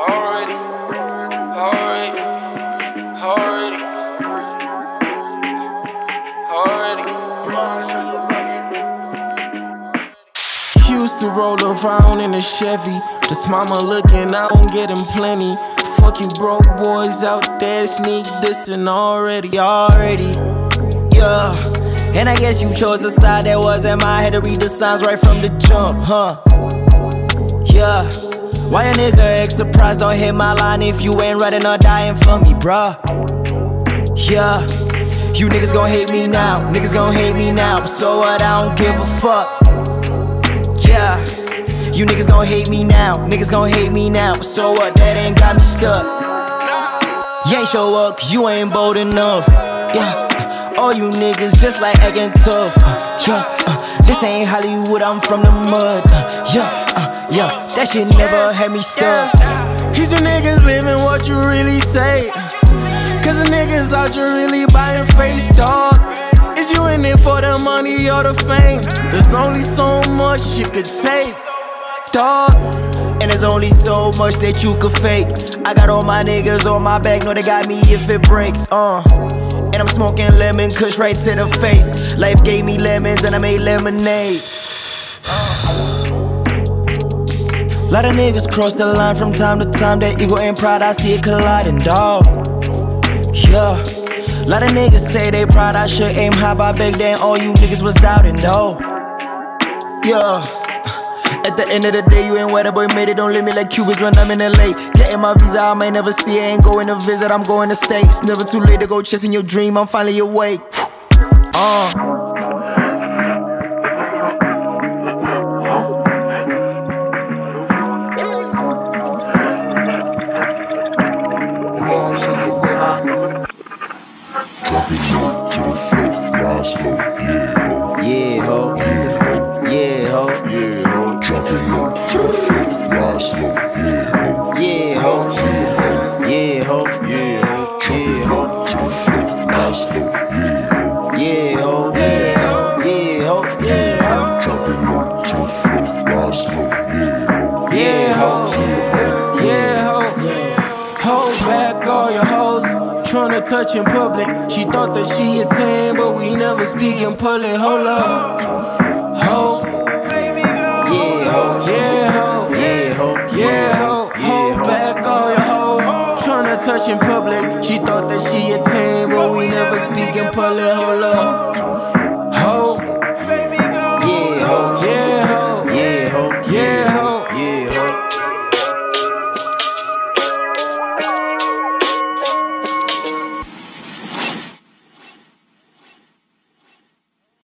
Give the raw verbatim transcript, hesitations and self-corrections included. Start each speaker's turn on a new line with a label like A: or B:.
A: Already, already, already, already. Used to roll around in a Chevy. This mama looking out and getting plenty. Fuck you broke boys out there sneak dissing already, already, yeah. And I guess you chose a side that wasn't mine. Had to read the signs right from the jump, huh? Yeah. Why a nigga act surprised don't hit my line if you ain't running or dying for me, bruh? Yeah. You niggas gon' hate me now, niggas gon' hate me now, but so what, I don't give a fuck. Yeah. You niggas gon' hate me now, niggas gon' hate me now, but so what, that ain't got me stuck. You ain't show up cause you ain't bold enough. Yeah. All you niggas just like acting tough. uh, Yeah, uh, this ain't Hollywood, I'm from the mud. uh, Yeah, uh, yeah, that shit never had me stuck. These the niggas living what you really say. Cause the niggas out here really buying face talk. Is you in it for the money or the fame? There's only so much you could take, dog. And there's only so much that you could fake. I got all my niggas on my back, know they got me if it breaks, uh and I'm smoking lemon kush right to the face. Life gave me lemons and I made lemonade. Lot of niggas cross the line from time to time. That ego and pride, I see it colliding, dawg. Yeah. Lot of niggas say they proud, I should aim high, but back then all you niggas was doubting, though. Yeah. At the end of the day, you ain't where the boy made it. Don't leave me like Cubans when I'm in L A. Getting my visa, I may never see it. Ain't going to visit, I'm going to States. Never too late to go chasing your dream, I'm finally awake. Uh.
B: Drop it low to the floor, ride slow, yeah ho.
A: Yeah ho.
B: Yeah ho.
A: Yeah ho.
B: Yeah ho. Drop it low to the floor, ride slow, yeah ho.
A: Yeah ho.
B: Yeah ho.
A: Yeah ho.
B: Yeah ho. Drop it low to the floor, ride slow, yeah ho.
A: Yeah ho. Yeah ho. Yeah ho.
B: Yeah ho. Drop it low to the floor, ride slow, yeah ho.
A: Yeah ho. Yeah ho. Hold back all your hoes tryna touch in public. She thought that she a ten, but we never speak in public. Hold up. Ho. Yeah ho. Yeah ho. Yeah ho. Yeah ho. Hold back all your hoes tryna touch in public. She thought that she a ten, but we never speak in public. Hold up.